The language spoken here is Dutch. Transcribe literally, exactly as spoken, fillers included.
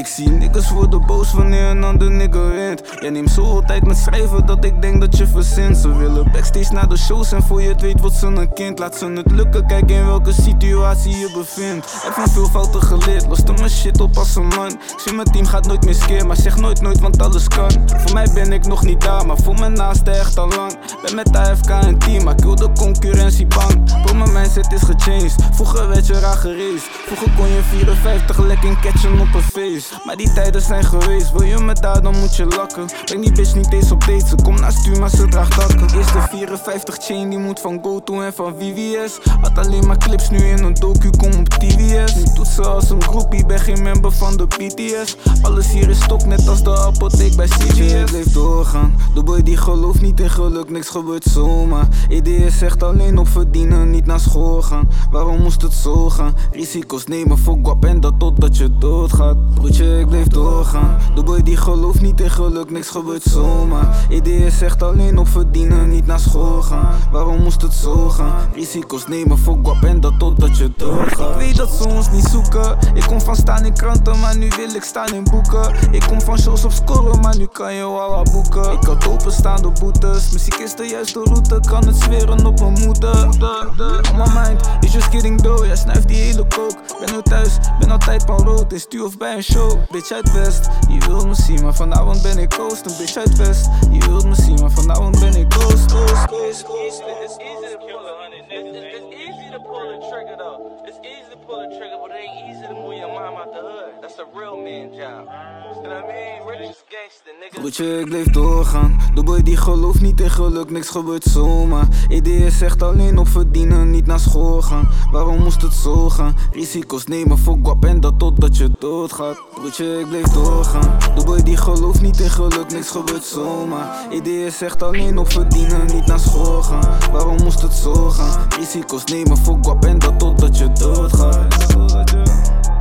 Ik zie niggas worden boos wanneer een ander nigga wint. Jij neemt zoveel tijd met schrijven dat ik denk dat je verzint. Ze willen backstage naar de shows en voor je het weet wordt ze een kind. Laat ze het lukken, kijk in welke situatie je bevindt. Heb van veel fouten geleerd, loste mijn shit op als een man. Ik zie mijn team gaat nooit meer skeer, maar zeg nooit nooit want alles kan. Voor mij ben ik nog niet daar, maar voor mijn naaste echt al lang. Ben met A F K een team, maar ik wil de concurrentie bang. Bro, mijn mindset is gechanged, vroeger werd je raar geraced. Vroeger kon je vierenvijftig lekker catchen op een feest. Maar die tijden zijn geweest, wil je me daar dan moet je lakken. Breng die bitch niet eens op date, ze komt naar stuur maar ze draagt takken. Eerste vierenvijftig chain die moet van GoTo en van V V S. Had alleen maar clips, nu in een docu, kom op T V S. Nu doet ze als een groepie, ben geen member van de P T S. Alles hier is stok, net als de apotheek bij C V S. Ik bleef doorgaan, de boy die gelooft niet in geluk, niks gebeurt zomaar. E D S zegt alleen op verdienen, niet naar school gaan. Waarom moest het zo gaan? Risico's nemen voor guap en dat totdat je doodgaat. Broertje, ik bleef doorgaan, de boy die gelooft niet in geluk, niks gebeurt zomaar. E D S zegt alleen op verdienen, niet naar school gaan. Waarom moest het zo gaan? Risico's nemen voor guap en dat totdat je doodgaat. Ik weet dat ze ons niet zoeken. Ik kom van staan in kranten, maar nu wil ik staan in boeken. Ik kom van shows op scoren, maar nu kan je wel boeken. Ik had openstaande boetes, muziek is de juiste route. Kan het zweren op mijn moeder. On my mind, is just kidding though. Jij snuift die hele coke. Ben nu thuis, ben altijd van rood. In stuur of bij een show, bitch uit West. Je wilt me zien, maar vanavond ben ik coast. Een bitch uit West. Je wilt me zien, maar vanavond ben ik coast. Coast, coast, coast. It's easy to pull a hundred. It's, it's, it's easy to pull the trigger though. It's easy to pull the trigger, but it ain't easy to move your mom out the hood. That's a real man job. You know what I mean? Rich is gangster, nigga. Broertje, ik bleef doorgaan. De boy die gelooft niet in geluk, niks gebeurt zomaar. E D S zegt alleen op verdienen, niet naar school gaan. Waarom moest het zo gaan? Risico's nemen voor guap en dat totdat je doodgaat. Broertje, ik bleef doorgaan. De boy die gelooft niet in geluk, niks gebeurt zomaar. E D S zegt alleen op verdienen, niet naar school gaan. Waarom moest het zo gaan? Risico's nemen voor guap en dat totdat je doodgaat.